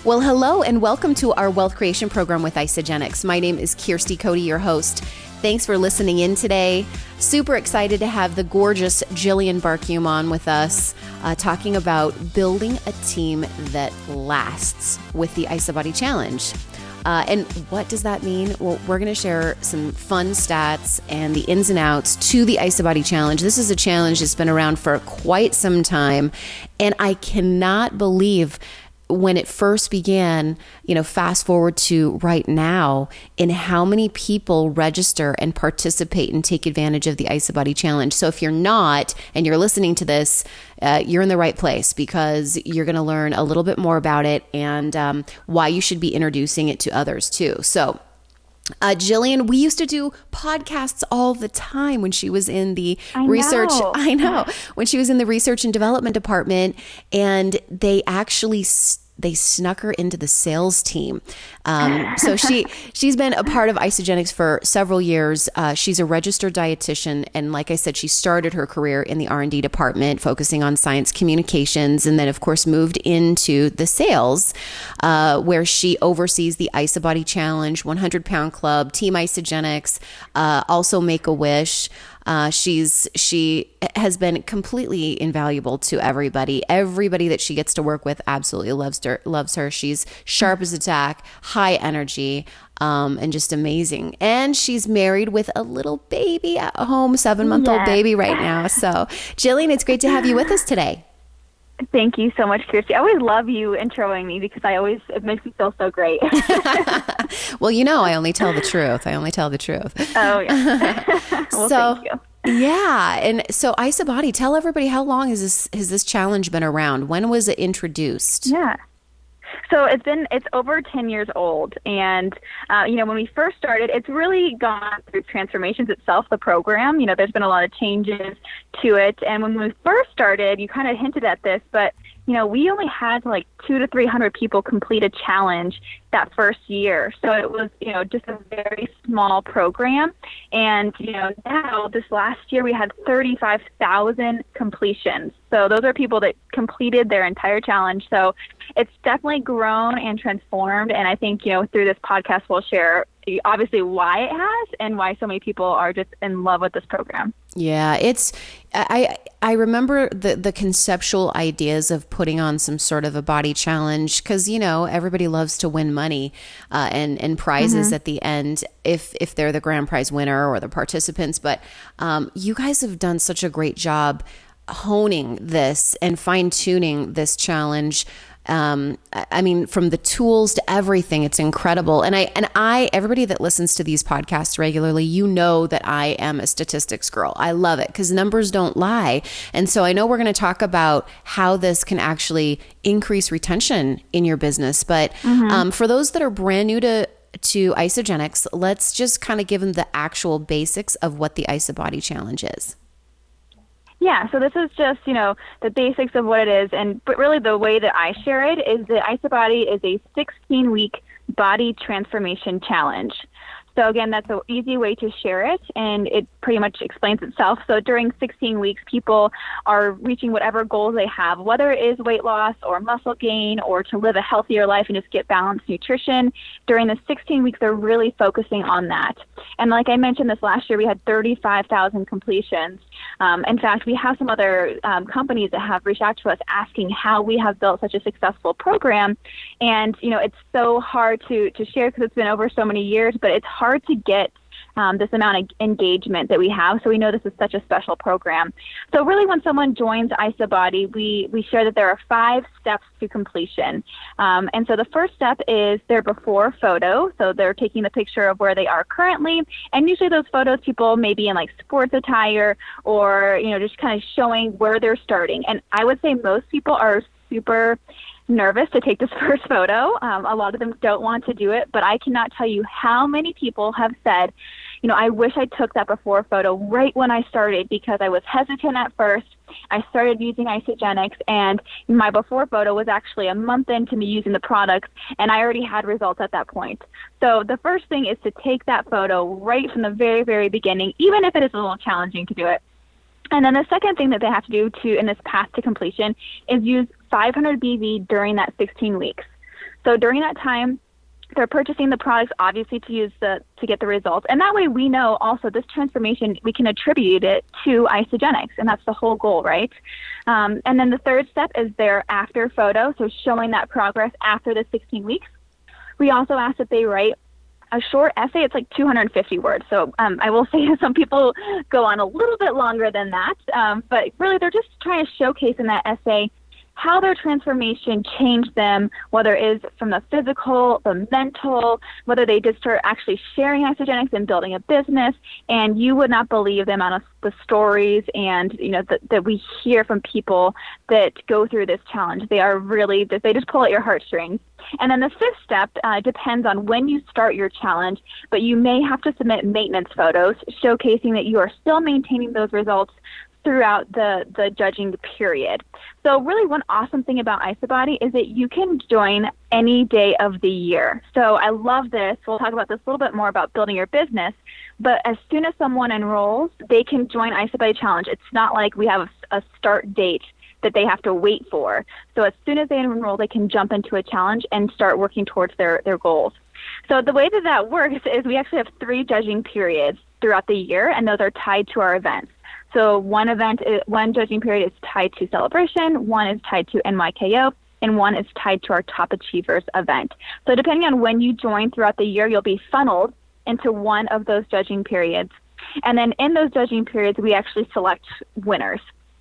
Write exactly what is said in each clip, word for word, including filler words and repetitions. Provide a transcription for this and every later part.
Well, hello and welcome to our Wealth Creation Program with Isagenix. My name is Kirsty Cody, your host. Thanks for listening in today. Super excited to have the gorgeous Jillian Barkume on with us, uh, talking about building a team that lasts with the IsaBody Challenge. Uh, and what does that mean? Well, we're going to share some fun stats and the ins and outs to the IsaBody Challenge. This is a challenge that's been around for quite some time, and I cannot believe when it first began, you know, fast forward to right now, in how many people register and participate and take advantage of the IsaBody Challenge. So if you're not, and you're listening to this, uh, you're in the right place, because you're going to learn a little bit more about it and um, why you should be introducing it to others too. So Uh, Jillian, we used to do podcasts all the time when she was in the I research. know. I know when she was in the research and development department, and they actually they snuck her into the sales team. Um, so she she's been a part of Isagenix for several years. Uh, she's a registered dietitian, and like I said, she started her career in the R and D department, focusing on science communications, and then of course moved into the sales, uh, where she oversees the IsaBody Challenge, one hundred pound Club, Team Isagenix, uh, also Make-A-Wish. Uh, she's she has been completely invaluable to everybody. Everybody that she gets to work with absolutely loves her. Loves her. She's sharp as a tack, high energy, um, and just amazing. And she's married with a little baby at home, seven month old Yes. baby right now. So, Jillian, it's great to have you with us today. Thank you so much, Kirsty. I always love you introing me because I always, it makes me feel so great. Well, you know, I only tell the truth. I only tell the truth. Oh, yeah. Well, so, thank you. Yeah. And so IsaBody, tell everybody, how long has this, has this challenge been around? When was it introduced? Yeah. So it's been, it's over ten years old. And, uh, you know, when we first started, it's really gone through transformations itself, the program. You know, there's been a lot of changes to it. And when we first started, you kind of hinted at this, but, you know, we only had like two to three hundred people complete a challenge that first year. So it was, you know, just a very small program. And, you know, now this last year we had thirty-five thousand completions. So those are people that completed their entire challenge. So it's definitely grown and transformed. And I think, you know, through this podcast, we'll share obviously why it has and why so many people are just in love with this program. Yeah, it's, I I remember the, the conceptual ideas of putting on some sort of a body challenge, because, you know, everybody loves to win money uh, and, and prizes mm-hmm. at the end if, if they're the grand prize winner or the participants. But um, you guys have done such a great job honing this and fine tuning this challenge. Um, I mean, from the tools to everything, it's incredible. And I, and I, everybody that listens to these podcasts regularly, you know that I am a statistics girl. I love it because numbers don't lie. And so I know we're going to talk about how this can actually increase retention in your business. But mm-hmm. um, for those that are brand new to to Isagenix, let's just kind of give them the actual basics of what the IsaBody Challenge is. Yeah, so this is just, you know, the basics of what it is. And but really the way that I share it is that IsaBody is a sixteen-week body transformation challenge. So again, that's an easy way to share it, and it pretty much explains itself. So during sixteen weeks, people are reaching whatever goals they have, whether it is weight loss or muscle gain or to live a healthier life and just get balanced nutrition. During the sixteen weeks, they're really focusing on that. And like I mentioned, this last year, we had thirty-five thousand completions. Um, in fact, we have some other um, companies that have reached out to us asking how we have built such a successful program. And, you know, it's so hard to, to share because it's been over so many years, but it's hard to get um, this amount of engagement that we have. So we know this is such a special program. So really when someone joins IsaBody, we, we share that there are five steps to completion. Um, and so the first step is their before photo. So they're taking the picture of where they are currently. And usually those photos, people may be in like sports attire or, you know, just kind of showing where they're starting. And I would say most people are super nervous to take this first photo. Um, a lot of them don't want to do it, but I cannot tell you how many people have said, you know, I wish I took that before photo right when I started because I was hesitant at first. I started using Isagenix, and my before photo was actually a month into me using the products, and I already had results at that point. So the first thing is to take that photo right from the very, very beginning, even if it is a little challenging to do it. And then the second thing that they have to do to in this path to completion is use five hundred B V during that sixteen weeks. So during that time, they're purchasing the products, obviously, to use the to get the results. And that way we know also this transformation, we can attribute it to Isagenix, and that's the whole goal, right? Um, and then the third step is their after photo, so showing that progress after the sixteen weeks. We also ask that they write a short essay. It's like two hundred fifty words. So um, I will say some people go on a little bit longer than that, um, but really they're just trying to showcase in that essay how their transformation changed them, whether it is from the physical, the mental, whether they did start actually sharing Isagenix and building a business. And you would not believe the amount of the stories and, you know, that, that we hear from people that go through this challenge. They are really, they just pull at your heartstrings. And then the fifth step uh, depends on when you start your challenge, but you may have to submit maintenance photos showcasing that you are still maintaining those results throughout the, the judging period. So really one awesome thing about IsaBody is that you can join any day of the year. So I love this. We'll talk about this a little bit more about building your business, but as soon as someone enrolls, they can join IsaBody Challenge. It's not like we have a, a start date that they have to wait for. So as soon as they enroll, they can jump into a challenge and start working towards their, their goals. So the way that that works is we actually have three judging periods throughout the year, and those are tied to our events. So one event, is, one judging period is tied to Celebration, one is tied to N Y K O, and one is tied to our Top Achievers event. So depending on when you join throughout the year, you'll be funneled into one of those judging periods. And then in those judging periods, we actually select winners.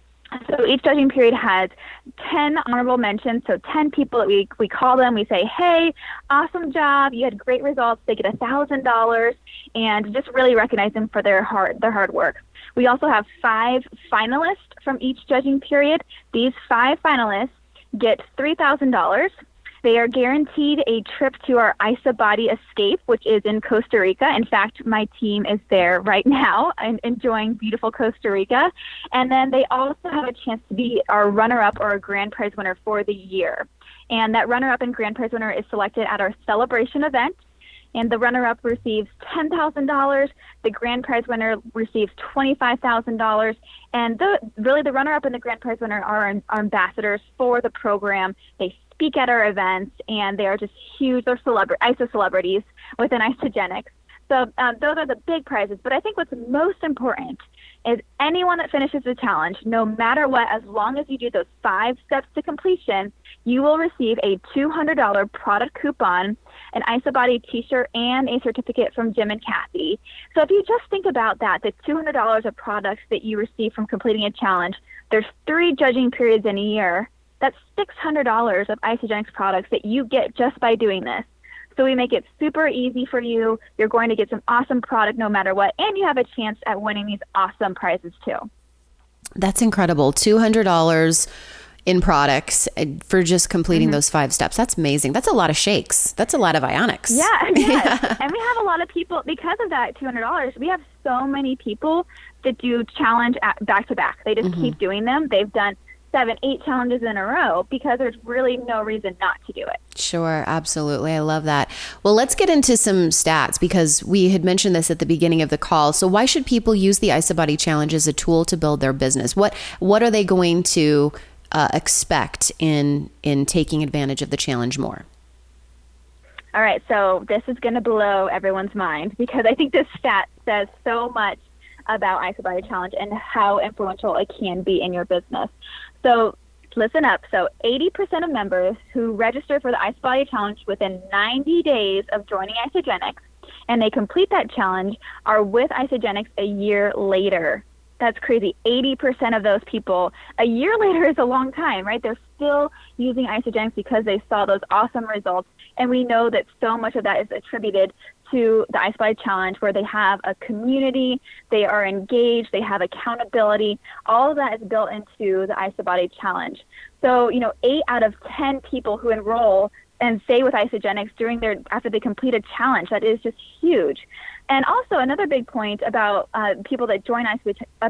So each judging period has ten honorable mentions, so ten people that we, we call them, we say, hey, awesome job, you had great results, they get one thousand dollars, and just really recognize them for their hard, their hard work. We also have five finalists from each judging period. These five finalists get three thousand dollars. They are guaranteed a trip to our IsaBody Escape, which is in Costa Rica. In fact, my team is there right now and enjoying beautiful Costa Rica. And then they also have a chance to be our runner-up or a grand prize winner for the year. And that runner-up and grand prize winner is selected at our Celebration event. And the runner-up receives ten thousand dollars. The grand prize winner receives twenty-five thousand dollars. And the, really the runner-up and the grand prize winner are our, our ambassadors for the program. They speak at our events, and they are just huge. They're celebra- I S A celebrities within Isagenix. So um, those are the big prizes. But I think what's most important is anyone that finishes the challenge, no matter what, as long as you do those five steps to completion, you will receive a two hundred dollars product coupon, an IsaBody t-shirt, and a certificate from Jim and Kathy. So if you just think about that, the two hundred dollars of products that you receive from completing a challenge, there's three judging periods in a year. That's six hundred dollars of Isagenix products that you get just by doing this. So we make it super easy for you. You're going to get some awesome product no matter what, and you have a chance at winning these awesome prizes too. That's incredible. two hundred dollars in products for just completing mm-hmm. those five steps. That's amazing. That's a lot of shakes. That's a lot of Ionics. Yeah, yes. Yeah. And we have a lot of people, because of that two hundred dollars, we have so many people that do challenge at, back to back. They just mm-hmm. keep doing them. They've done seven, eight challenges in a row because there's really no reason not to do it. Sure, absolutely. I love that. Well, let's get into some stats because we had mentioned this at the beginning of the call. So why should people use the IsaBody Challenge as a tool to build their business? What what are they going to uh, expect in in taking advantage of the challenge more? All right, so this is going to blow everyone's mind because I think this stat says so much about IsaBody Challenge and how influential it can be in your business. So listen up. So eighty percent of members who register for the IsaBody Challenge within ninety days of joining Isagenix and they complete that challenge are with Isagenix a year later. That's crazy. eighty percent of those people, a year later is a long time, right? They're still using Isagenix because they saw those awesome results. And we know that so much of that is attributed to the IsaBody Challenge, where they have a community, they are engaged, they have accountability. All of that is built into the IsaBody Challenge. So, you know, eight out of ten people who enroll and stay with Isagenix during their after they complete a challenge, that is just huge. And also another big point about uh, people that join us about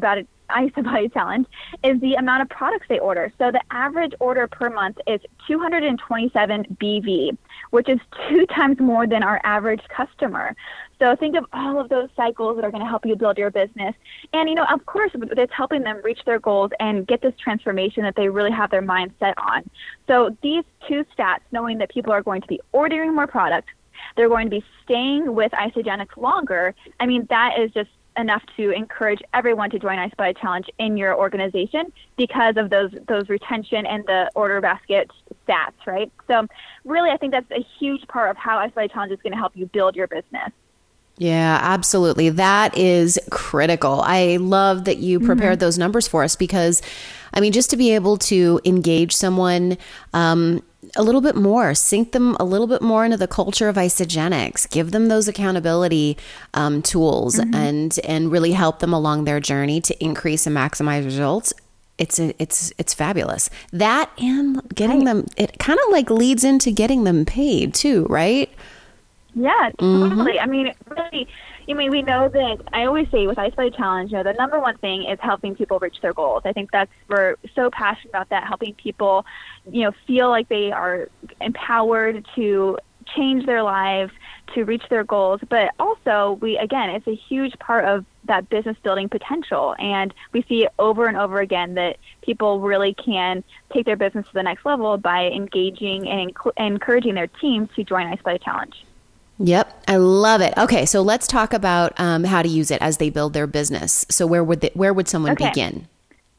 IsaBody Challenge is the amount of products they order. So the average order per month is two hundred twenty-seven B V, which is two times more than our average customer. So think of all of those cycles that are going to help you build your business. And, you know, of course, it's helping them reach their goals and get this transformation that they really have their mind set on. So these two stats, knowing that people are going to be ordering more products, they're going to be staying with Isagenix longer, I mean, that is just enough to encourage everyone to join IsaBody Challenge in your organization because of those those retention and the order basket stats, right? So really, I think that's a huge part of how IsaBody Challenge is going to help you build your business. Yeah, absolutely. That is critical. I love that you prepared mm-hmm. those numbers for us because, I mean, just to be able to engage someone um, a little bit more, sink them a little bit more into the culture of Isagenix, give them those accountability um, tools mm-hmm. and and really help them along their journey to increase and maximize results. It's a, it's it's fabulous. That and getting right. them, it kind of like leads into getting them paid too, right? Yeah, totally. Mm-hmm. I mean, really, I mean, we know that I always say with IsaBody Challenge, you know, the number one thing is helping people reach their goals. I think that's, we're so passionate about that, helping people, you know, feel like they are empowered to change their lives, to reach their goals. But also, we, again, it's a huge part of that business building potential. And we see it over and over again that people really can take their business to the next level by engaging and inc- encouraging their team to join IsaBody Challenge. Yep. I love it. Okay. So let's talk about um, how to use it as they build their business. So where would they, where would someone okay. begin?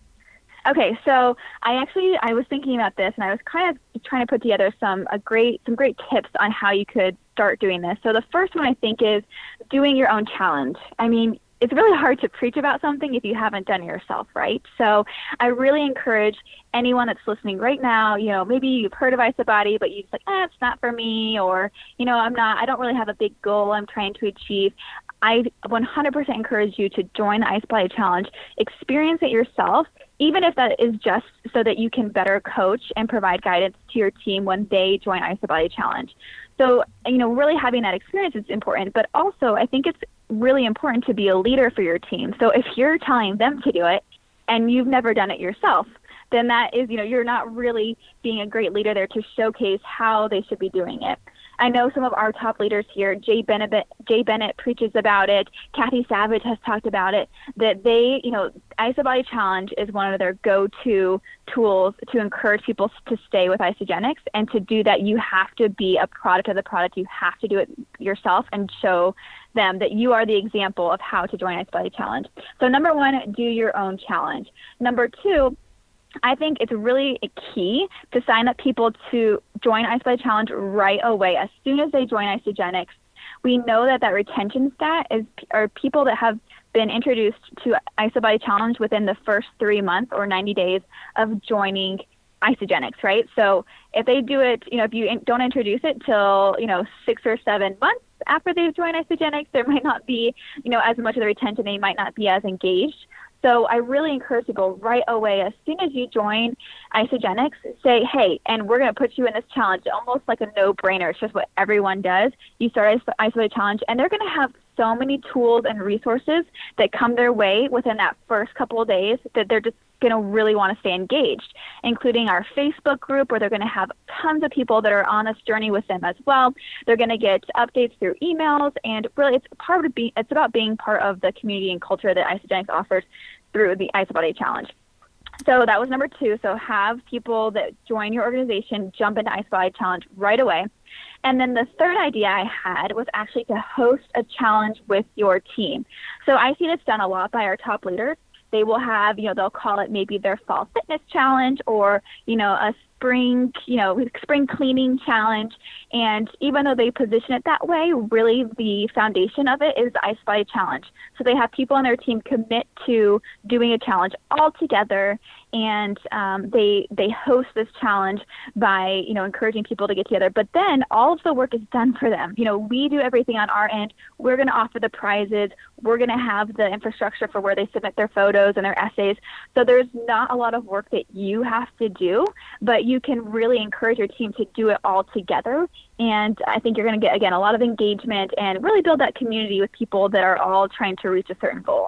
Okay. So I actually, I was thinking about this and I was kind of trying to put together some, a great, some great tips on how you could start doing this. So the first one I think is doing your own challenge. I mean, it's really hard to preach about something if you haven't done it yourself, right? So I really encourage anyone that's listening right now, you know, maybe you've heard of IsaBody, but you're just like, ah, it's not for me, or, you know, I'm not, I don't really have a big goal I'm trying to achieve. I one hundred percent encourage you to join the IsaBody Challenge, experience it yourself, even if that is just so that you can better coach and provide guidance to your team when they join IsaBody Challenge. So, you know, really having that experience is important, but also I think it's really important to be a leader for your team. So if you're telling them to do it and you've never done it yourself, then that is, you know, you're not really being a great leader there to showcase how they should be doing it. I know some of our top leaders here, Jay Bennett, Jay Bennett preaches about it. Kathy Savage has talked about it, that they, you know, IsaBody Challenge is one of their go-to tools to encourage people to stay with Isagenix. And to do that, you have to be a product of the product. You have to do it yourself and show them that you are the example of how to join IsaBody Challenge. So number one, do your own challenge. Number two, I think it's really a key to sign up people to join IsaBody Challenge right away. As soon as they join Isagenix, we know that that retention stat is are people that have been introduced to IsaBody Challenge within the first three months or ninety days of joining Isagenix, right? So if they do it, you know, if you don't introduce it till, you know, six or seven months after they've joined Isagenix, there might not be, you know, as much of the retention. They might not be as engaged. So I really encourage people right away, as soon as you join Isagenix, say, hey, and we're going to put you in this challenge, almost like a no-brainer. It's just what everyone does. You start IsaBody Challenge, and they're going to have so many tools and resources that come their way within that first couple of days that they're just going to really want to stay engaged, including our Facebook group where they're going to have tons of people that are on this journey with them as well. They're going to get updates through emails, and really it's part of being, it's about being part of the community and culture that Isagenix offers through the IsaBody Challenge. So that was number two. So have people that join your organization jump into IsaBody Challenge right away. And then the third idea I had was actually to host a challenge with your team. So I see this done a lot by our top leaders. They will have, you know, they'll call it maybe their fall fitness challenge or, you know, a spring, you know, spring cleaning challenge. And even though they position it that way, really the foundation of it is the IsaBody Challenge. So they have people on their team commit to doing a challenge all together, and um, they they host this challenge by, you know, encouraging people to get together. But then all of the work is done for them. You know, we do everything on our end. We're going to offer the prizes. We're going to have the infrastructure for where they submit their photos and their essays. So there's not a lot of work that you have to do, but you can really encourage your team to do it all together. And I think you're going to get, again, a lot of engagement and really build that community with people that are all trying to reach a certain goal.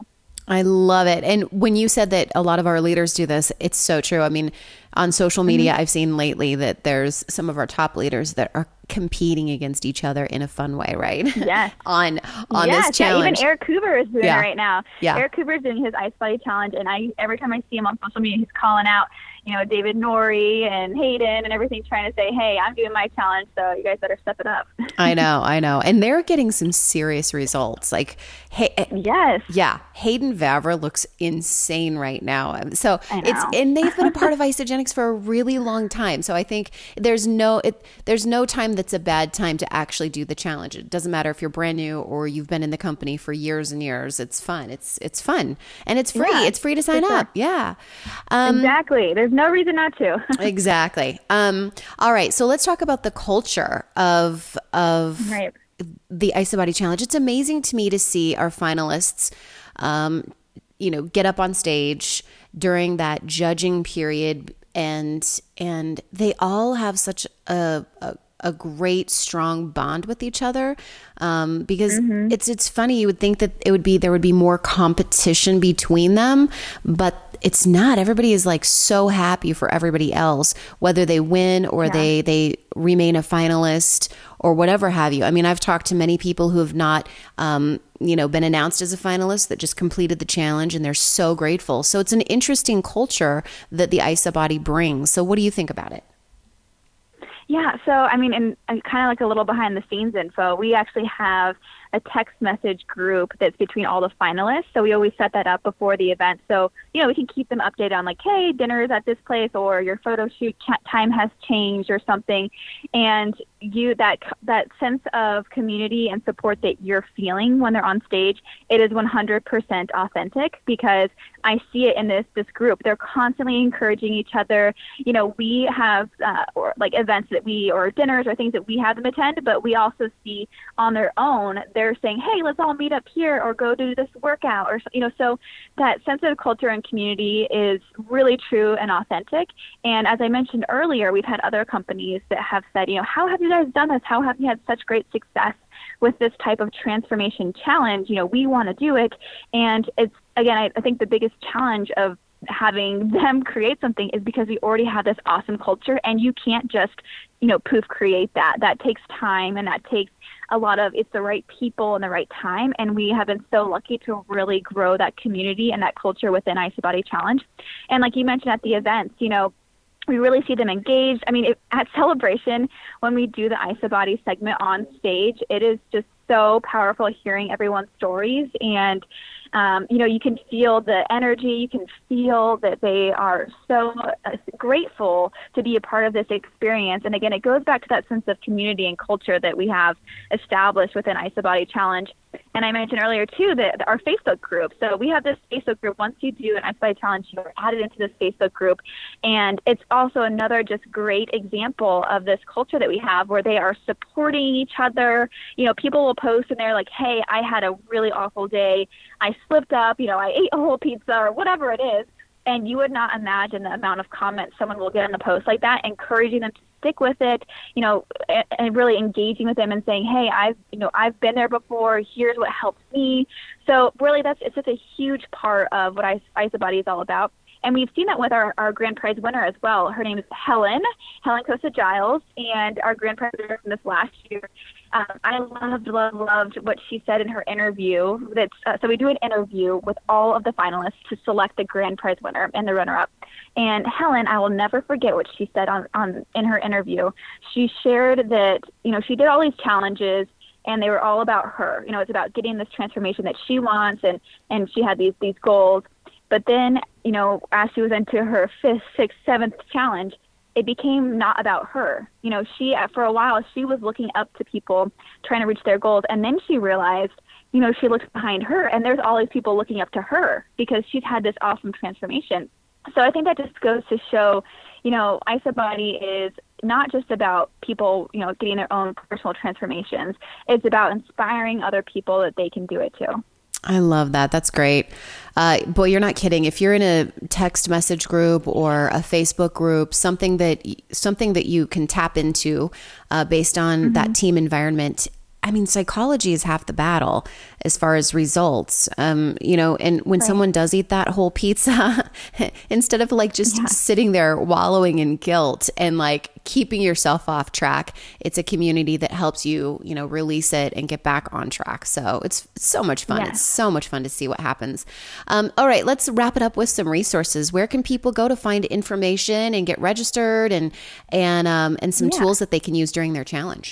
I love it. And when you said that a lot of our leaders do this, it's so true. I mean, on social media, mm-hmm. I've seen lately that there's some of our top leaders that are competing against each other in a fun way, right? Yes. on on yes, this challenge. Yeah, even Eric Cooper is doing yeah. it right now. Yeah. Eric Cooper is doing his Ice Body Challenge, and I every time I see him on social media, he's calling out, you know, David Norrie and Hayden and everything, trying to say, hey, I'm doing my challenge, so you guys better step it up. I know, I know. And they're getting some serious results. Like, hey, yes. Yeah. Hayden Vavra looks insane right now. So it's, and they've been a part of Isagenix for a really long time. So I think there's no, it, there's no time that's a bad time to actually do the challenge. It doesn't matter if you're brand new or you've been in the company for years and years. It's fun. It's, it's fun and it's free. Yeah, it's free to sign up. Sure. Yeah. Um, exactly. There's no reason not to. Exactly. Um, all right. So let's talk about the culture of, of right. the IsaBody Challenge. It's amazing to me to see our finalists, um, you know, get up on stage during that judging period, and and they all have such a, a, a great, strong bond with each other. Um, because mm-hmm. it's it's funny, you would think that it would be there would be more competition between them, but it's not. Everybody is like so happy for everybody else, whether they win or yeah. they they remain a finalist or whatever have you. I mean, I've talked to many people who have not, um, you know, been announced as a finalist that just completed the challenge, and they're so grateful. So it's an interesting culture that the IsaBody brings. So what do you think about it? Yeah, so I mean, and, and kind of like a little behind the scenes info, we actually have a text message group that's between all the finalists. So we always set that up before the event. So, you know, we can keep them updated on like, hey, dinner is at this place, or your photo shoot time has changed or something. And you, that, that sense of community and support that you're feeling when they're on stage, it is one hundred percent authentic, because I see it in this, this group. They're constantly encouraging each other. You know, we have uh, or like events that we, or dinners or things that we have them attend, but we also see on their own, they're saying, hey, let's all meet up here or go do this workout, or, you know, so that sense of culture and community is really true and authentic. And as I mentioned earlier, we've had other companies that have said, you know, how have you guys done this? How have you had such great success with this type of transformation challenge? You know, we want to do it. And it's, again, I, I think the biggest challenge of having them create something is because we already have this awesome culture, and you can't just, you know, poof, create that. That takes time, and that takes a lot of, it's the right people and the right time. And we have been so lucky to really grow that community and that culture within IsaBody Challenge. And like you mentioned at the events, you know, we really see them engaged. I mean, it, at Celebration, when we do the IsaBody segment on stage, it is just so powerful hearing everyone's stories. And Um, you know, you can feel the energy, you can feel that they are so uh, grateful to be a part of this experience. And again, it goes back to that sense of community and culture that we have established within IsaBody Challenge. And I mentioned earlier, too, that our Facebook group. So we have this Facebook group. Once you do an IsaBody Challenge, you're added into this Facebook group. And it's also another just great example of this culture that we have, where they are supporting each other. You know, people will post and they're like, hey, I had a really awful day. I slipped up, you know, I ate a whole pizza or whatever it is. And you would not imagine the amount of comments someone will get in the post like that, encouraging them to stick with it, you know, and, and really engaging with them and saying, hey, I've, you know, I've been there before. Here's what helped me. So really, that's, it's just a huge part of what IsaBody is all about. And we've seen that with our, our grand prize winner as well. Her name is Helen, Helen Cosa Giles, and our grand prize winner from this last year. Um, I loved, loved, loved what she said in her interview. That's, uh, so we do an interview with all of the finalists to select the grand prize winner and the runner-up. And Helen, I will never forget what she said on, on in her interview. She shared that, you know, she did all these challenges, and they were all about her. You know, it's about getting this transformation that she wants, and, and she had these these goals. But then, you know, as she was into her fifth, sixth, seventh challenge, it became not about her. You know, she, for a while, she was looking up to people trying to reach their goals. And then she realized, you know, she looked behind her, and there's all these people looking up to her because she's had this awesome transformation. So I think that just goes to show, you know, IsaBody is not just about people, you know, getting their own personal transformations. It's about inspiring other people that they can do it too. I love that. That's great. Uh, boy, you're not kidding. If you're in a text message group or a Facebook group, something that something that you can tap into uh, based on mm-hmm. that team environment, I mean, psychology is half the battle as far as results. Um, you know, and when right. someone does eat that whole pizza, instead of like just yeah. sitting there wallowing in guilt and like keeping yourself off track, it's a community that helps you, you know, release it and get back on track. So it's, it's so much fun. Yeah. It's so much fun to see what happens. Um, all right, let's wrap it up with some resources. Where can people go to find information and get registered and, and, um, and some yeah. tools that they can use during their challenge?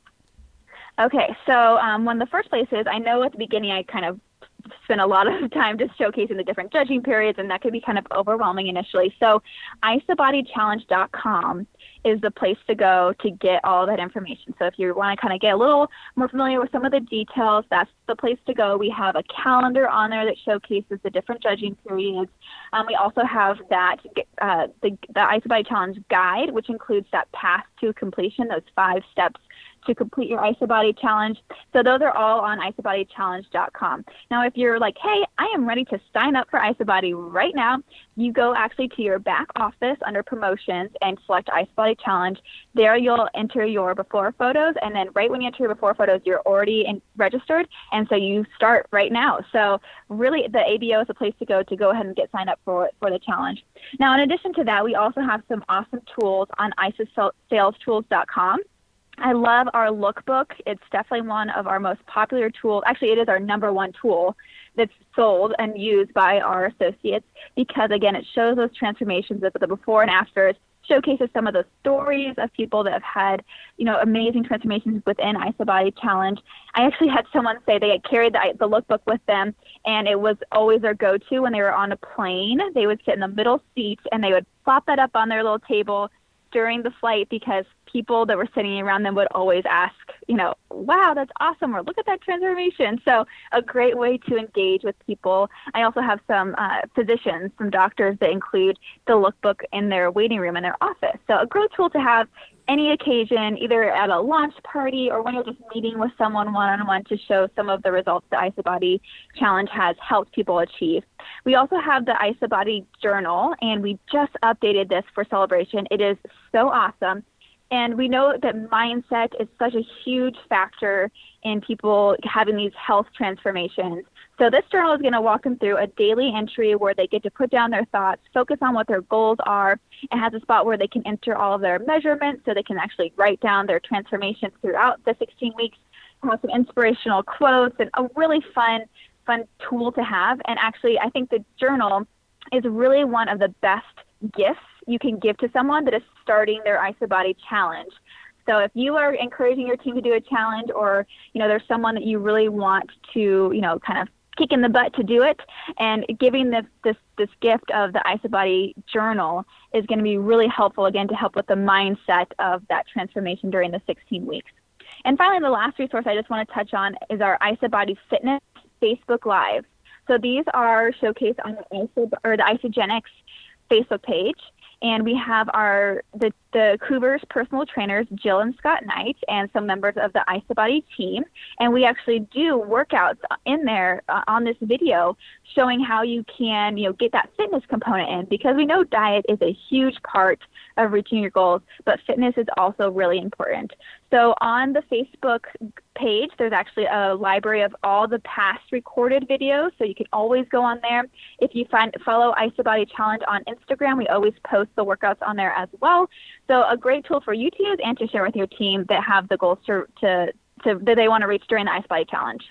Okay, so um, one of the first places, I know at the beginning I kind of spent a lot of time just showcasing the different judging periods, and that could be kind of overwhelming initially. So isabody challenge dot com is the place to go to get all that information. So if you want to kind of get a little more familiar with some of the details, that's the place to go. We have a calendar on there that showcases the different judging periods. Um, we also have that uh, the, the IsaBody Challenge guide, which includes that path to completion, those five steps to complete your IsaBody challenge. So those are all on isabody challenge dot com. Now, if you're like, hey, I am ready to sign up for IsaBody right now, you go actually to your back office under promotions and select IsaBody Challenge. There you'll enter your before photos, and then right when you enter your before photos, you're already in, registered, and so you start right now. So really, the A B O is a place to go to go ahead and get signed up for, for the challenge. Now, in addition to that, we also have some awesome tools on isa sales tools dot com. I love our lookbook. It's definitely one of our most popular tools. Actually, it is our number one tool that's sold and used by our associates because, again, it shows those transformations of the before and afters, showcases some of the stories of people that have had, you know, amazing transformations within IsaBody Challenge. I actually had someone say they had carried the, the lookbook with them, and it was always their go-to when they were on a plane. They would sit in the middle seat, and they would plop that up on their little table during the flight because people that were sitting around them would always ask, you know, wow, that's awesome, or look at that transformation. So a great way to engage with people. I also have some uh, physicians, some doctors that include the lookbook in their waiting room in their office. So a great tool to have any occasion, either at a launch party or when you're just meeting with someone one-on-one to show some of the results the IsaBody Challenge has helped people achieve. We also have the IsaBody Journal, and we just updated this for celebration. It is so awesome. And we know that mindset is such a huge factor in people having these health transformations. So this journal is going to walk them through a daily entry where they get to put down their thoughts, focus on what their goals are, and has a spot where they can enter all of their measurements so they can actually write down their transformations throughout the sixteen weeks, have some inspirational quotes, and a really fun, fun tool to have. And actually, I think the journal is really one of the best gifts you can give to someone that is starting their IsaBody challenge. So if you are encouraging your team to do a challenge, or, you know, there's someone that you really want to, you know, kind of kick in the butt to do it, and giving this this, this gift of the IsaBody journal is going to be really helpful, again, to help with the mindset of that transformation during the sixteen weeks. And finally, the last resource I just want to touch on is our IsaBody Fitness Facebook Live. So these are showcased on the, Isa, or the Isagenix Facebook page. And we have our the, the Cougars personal trainers, Jill and Scott Knight, and some members of the IsaBody team. And we actually do workouts in there uh, on this video showing how you can, you know, get that fitness component in, because we know diet is a huge part of reaching your goals, but fitness is also really important. So on the Facebook page, there's actually a library of all the past recorded videos, so you can always go on there. If you find follow IsaBody Challenge on Instagram, we always post the workouts on there as well. So a great tool for you to use and to share with your team that have the goals to, to, to that they want to reach during the IsaBody Challenge.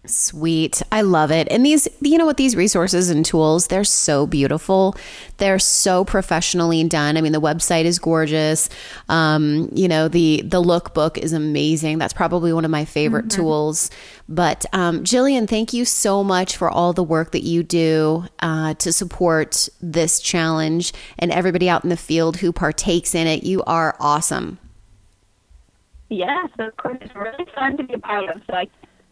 Sweet. I love it. And these, you know what, these resources and tools, they're so beautiful. They're so professionally done. I mean, the website is gorgeous. Um, you know, the, the lookbook is amazing. That's probably one of my favorite mm-hmm. tools. But um, Jillian, thank you so much for all the work that you do uh, to support this challenge and everybody out in the field who partakes in it. You are awesome. Yes, of course. It's really fun to be a part of. So I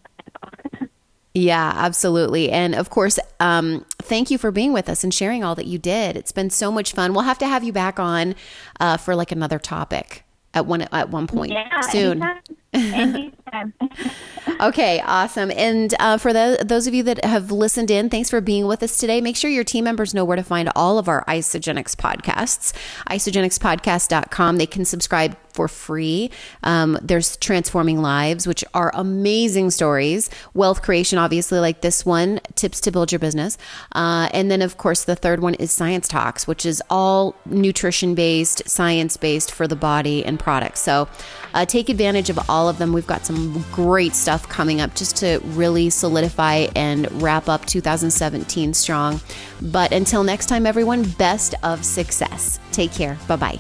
Yeah, absolutely. And of course, um, thank you for being with us and sharing all that you did. It's been so much fun. We'll have to have you back on uh, for like another topic at one at one point yeah, soon. Anytime. Anytime. Okay, awesome. And uh, for the, those of you that have listened in, thanks for being with us today. Make sure your team members know where to find all of our Isagenix podcasts, isagenix podcast dot com. They can subscribe for free. Um, there's Transforming Lives, which are amazing stories. Wealth Creation, obviously, like this one, Tips to Build Your Business. Uh, and then, of course, the third one is Science Talks, which is all nutrition-based, science-based for the body and products. So uh, take advantage of all of them. We've got some great stuff coming up just to really solidify and wrap up two thousand seventeen strong. But until next time, everyone, best of success. Take care. Bye-bye.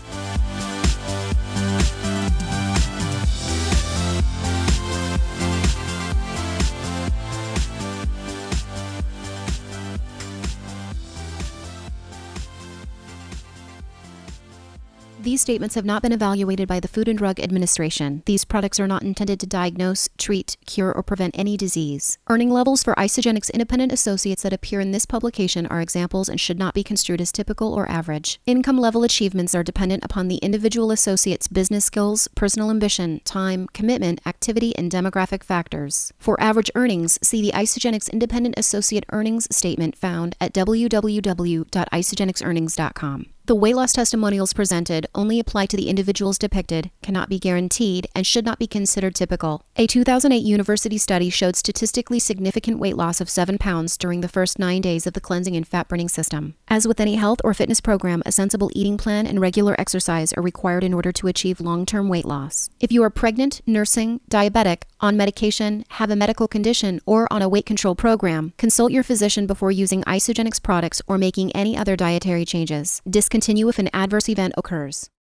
These statements have not been evaluated by the Food and Drug Administration. These products are not intended to diagnose, treat, cure, or prevent any disease. Earning levels for Isagenix independent associates that appear in this publication are examples and should not be construed as typical or average. Income level achievements are dependent upon the individual associate's business skills, personal ambition, time, commitment, activity, and demographic factors. For average earnings, see the Isagenix Independent Associate Earnings Statement found at w w w dot isagenix earnings dot com. The weight loss testimonials presented only apply to the individuals depicted, cannot be guaranteed, and should not be considered typical. A two thousand eight university study showed statistically significant weight loss of seven pounds during the first nine days of the cleansing and fat-burning system. As with any health or fitness program, a sensible eating plan and regular exercise are required in order to achieve long-term weight loss. If you are pregnant, nursing, diabetic, on medication, have a medical condition, or on a weight control program, consult your physician before using Isagenix products or making any other dietary changes. Discontinue if an adverse event occurs.